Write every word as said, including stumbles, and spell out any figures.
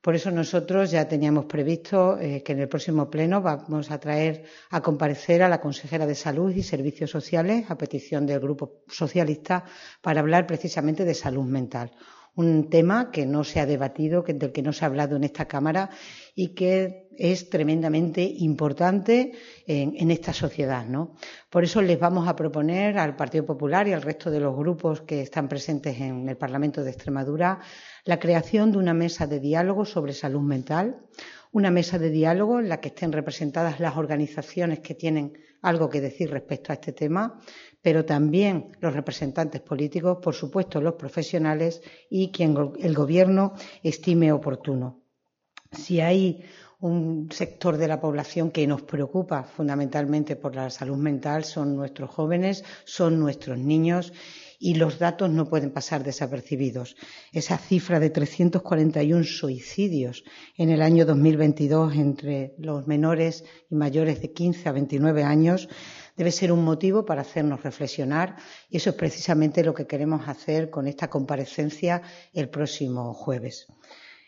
Por eso nosotros ya teníamos previsto eh, que en el próximo pleno vamos a traer a comparecer a la consejera de Salud y Servicios Sociales, a petición del Grupo Socialista, para hablar precisamente de salud mental. Un tema que no se ha debatido, que, del que no se ha hablado en esta Cámara y que es tremendamente importante en, en esta sociedad, ¿no? Por eso les vamos a proponer al Partido Popular y al resto de los grupos que están presentes en el Parlamento de Extremadura la creación de una mesa de diálogo sobre salud mental, una mesa de diálogo en la que estén representadas las organizaciones que tienen algo que decir respecto a este tema, pero también los representantes políticos, por supuesto los profesionales y quien el Gobierno estime oportuno. Si hay un sector de la población que nos preocupa fundamentalmente por la salud mental, son nuestros jóvenes, son nuestros niños, y los datos no pueden pasar desapercibidos. Esa cifra de trescientos cuarenta y uno suicidios en el año dos mil veintidós entre los menores y mayores de quince a veintinueve años debe ser un motivo para hacernos reflexionar, y eso es precisamente lo que queremos hacer con esta comparecencia el próximo jueves.